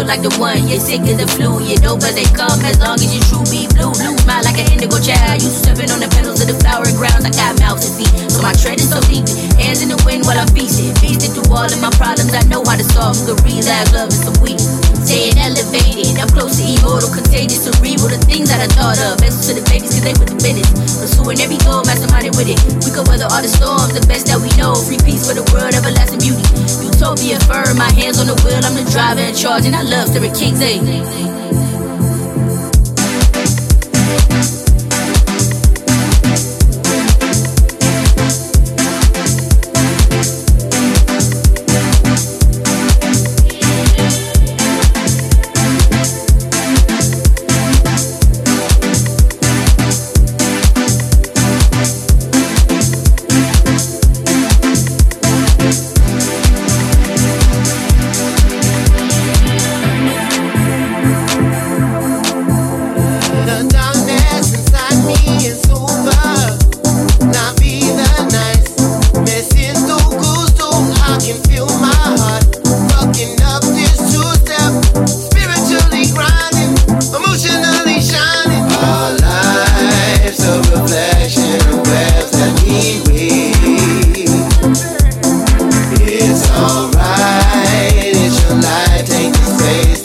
feel like the one. You're sick as the flu, you know, but they come as long as you true be blue. Blue smile like an indigo child. You stepping on the petals of the flowering grounds. I got mouth and feet, so my tread is so deep. Hands in the wind while I'm feasting. Feasting through all of my problems, I know how to solve them. Good relapse, love is some weed. Staying elevated, I'm close to immortal, contagious, cerebral. The things that I thought of, best to the babies, cause they with the business. Pursuing every goal, masterminded with it. We could weather all the storms, the best that we know. Free peace for the world, everlasting beauty. Utopia firm, my hands on the wheel, I'm the driver in charge, and I love Stirring King's A. It's alright, it's your life, take the space.